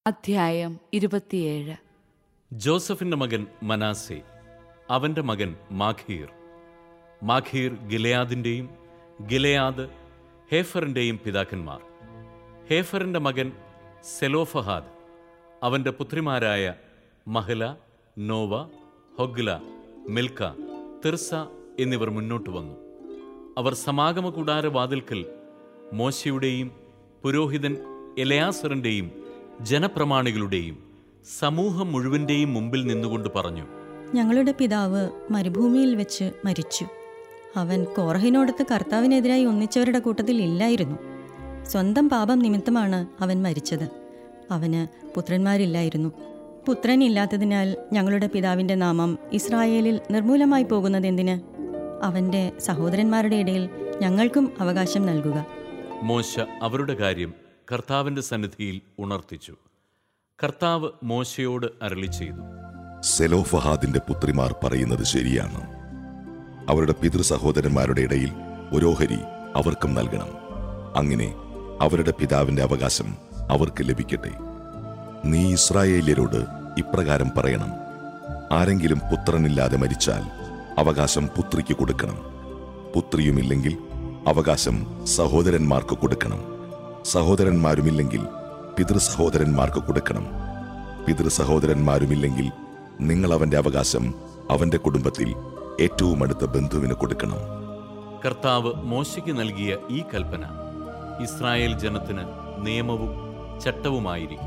അധ്യായം 27. ജോസഫിന്റെ മകൻ മനാസെ, അവന്റെ മകൻ മാഖീർ. മാഖീർ ഗിലെയാദിന്റെയും ഗിലെയാദ് ഹേഫറിന്റെയും പിതാക്കന്മാർ. ഹേഫറിന്റെ മകൻ സെലോഫഹാദ്. അവന്റെ പുത്രിമാരായ മഹല, നോവ, ഹൊഗ്ല, മിൽക്ക, തിർസ എന്നിവർ മുന്നോട്ട് വന്നു. അവർ സമാഗമ കൂടാര വാതിൽക്കൽ മോശയുടെയും പുരോഹിതൻ എലയാസറിന്റെയും ജനപ്രമാണികളുടെയും സമൂഹം മുഴുവന്റെയും മുമ്പിൽ നിന്നുകൊണ്ട് പറഞ്ഞു: ഞങ്ങളുടെ പിതാവ് മരുഭൂമിയിൽ വെച്ച് മരിച്ചു. അവൻ കോറഹിനോടൊത്ത് കർത്താവിനെതിരായി ഒന്നിച്ചവരുടെ കൂട്ടത്തിൽ ഇല്ലായിരുന്നു. സ്വന്തം പാപം നിമിത്തമാണ് അവൻ മരിച്ചത്. അവന് പുത്രന്മാരില്ലായിരുന്നു. പുത്രനില്ലാത്തതിനാൽ ഞങ്ങളുടെ പിതാവിൻ്റെ നാമം ഇസ്രായേലിൽ നിർമൂലമായി പോകുന്നതെന്തിന്? അവൻ്റെ സഹോദരന്മാരുടെ ഇടയിൽ ഞങ്ങൾക്കും അവകാശം നൽകുക. മോശ അവരുടെ കാര്യം കർത്താവിന്റെ സന്നിധിയിൽ ഉണർത്തിച്ചു. കർത്താവ് മോശയോട് അരുളി ചെയ്തു: സെലോഫഹാദിന്റെ പുത്രിമാർ പറയുന്നത് ശരിയാണ്. അവരുടെ പിതൃസഹോദരന്മാരുടെ ഇടയിൽ ഒരു ഓഹരി അവർക്കും നൽകണം. അങ്ങനെ അവരുടെ പിതാവിന്റെ അവകാശം അവർക്ക് ലഭിക്കട്ടെ. നീ ഇസ്രായേല്യരോട് ഇപ്രകാരം പറയണം: ആരെങ്കിലും പുത്രനില്ലാതെ മരിച്ചാൽ അവകാശം പുത്രിക്ക് കൊടുക്കണം. പുത്രിയുമില്ലെങ്കിൽ അവകാശം സഹോദരന്മാർക്ക് കൊടുക്കണം. സഹോദരന്മാരുമില്ലെങ്കിൽ പിതൃസഹോദരന്മാർക്ക് കൊടുക്കണം. പിതൃസഹോദരന്മാരുമില്ലെങ്കിൽ നിങ്ങൾ അവന്റെ അവകാശം അവന്റെ കുടുംബത്തിൽ ഏറ്റവും അടുത്ത ബന്ധുവിന് കൊടുക്കണം. കർത്താവ് മോശയ്ക്ക് നൽകിയ ഈ കൽപ്പന ഇസ്രായേൽ ജനത്തിന് നിയമവും ചട്ടവുമായിരിക്കും.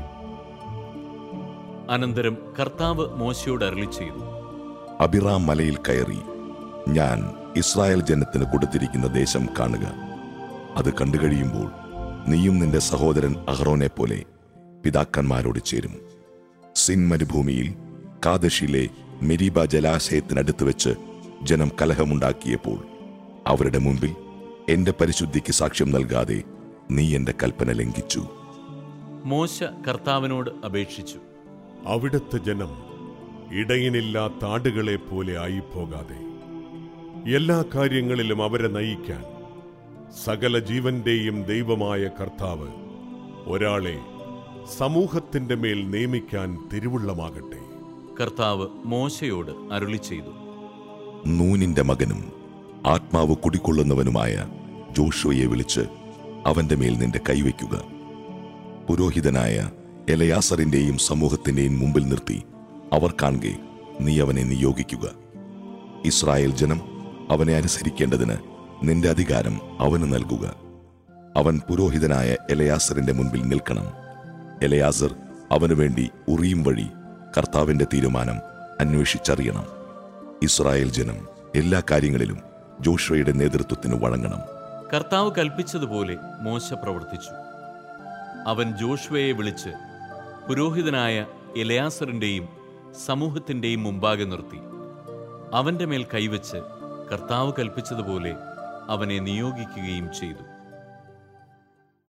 അനന്തരം കർത്താവ് മോശയോട് അരുളി ചെയ്തു: അബിറാം മലയിൽ കയറി ഞാൻ ഇസ്രായേൽ ജനത്തിന് കൊടുത്തിരിക്കുന്ന ദേശം കാണുക. അത് കണ്ടുകഴിയുമ്പോൾ നീയും നിന്റെ സഹോദരൻ അഹ്റോനെ പോലെ പിതാക്കന്മാരോട് ചേരും. സിൻ മരുഭൂമിയിൽ കാദശിലെ മെരീബ ജലാശയത്തിനടുത്ത് വെച്ച് ജനം കലഹമുണ്ടാക്കിയപ്പോൾ അവരുടെ മുമ്പിൽ എന്റെ പരിശുദ്ധിക്ക് സാക്ഷ്യം നൽകാതെ നീ എന്റെ കൽപ്പന ലംഘിച്ചു. മോശ കർത്താവിനോട് അപേക്ഷിച്ചു: അവിടുത്തെ ജനം ഇടയനില്ലാത്ത ആടുകളെ പോലെ ആയിപ്പോകാതെ എല്ലാ കാര്യങ്ങളിലും അവരെ നയിക്കാൻ സകല ജീവന്റെയും ദൈവമായ കർത്താവ് ഒരാളെ സമൂഹത്തിന്റെ മേൽ നിയമിക്കാൻ തിരുവുള്ളമാകട്ടെ. കർത്താവ് മോശയോട് അരുളി ചെയ്തു: നൂനിന്റെ മകനും ആത്മാവ് കുടികൊള്ളുന്നവനുമായ ജോഷുവയെ വിളിച്ച് അവന്റെ മേൽ നിന്റെ കൈവയ്ക്കുക. പുരോഹിതനായ എലയാസറിന്റെയും സമൂഹത്തിന്റെയും മുമ്പിൽ നിർത്തി അവർ കാണെ നീ അവനെ നിയോഗിക്കുക. ഇസ്രായേൽ ജനം അവനെ അനുസരിക്കേണ്ടതിന് നിന്റെ അധികാരം അവന് നൽകുക. അവൻ പുരോഹിതനായ എലയാസറിന്റെ മുൻപിൽ നിൽക്കണം. എലയാസർ അവനു വേണ്ടി ഉറീം വഴി കർത്താവിന്റെ തീരുമാനം അന്വേഷിച്ചറിയണം. ഇസ്രായേൽ ജനം എല്ലാ കാര്യങ്ങളിലും ജോഷുവയുടെ നേതൃത്വത്തിന് വഴങ്ങണം. കർത്താവ് കൽപ്പിച്ചതുപോലെ മോശ പ്രവർത്തിച്ചു. അവൻ ജോഷുവയെ വിളിച്ച് പുരോഹിതനായ എലയാസറിന്റെയും സമൂഹത്തിന്റെയും മുമ്പാകെ നിർത്തി അവന്റെ മേൽ കൈവച്ച് കർത്താവ് കൽപ്പിച്ചതുപോലെ അവനെ നിയോഗിക്കുകയും ചെയ്തു.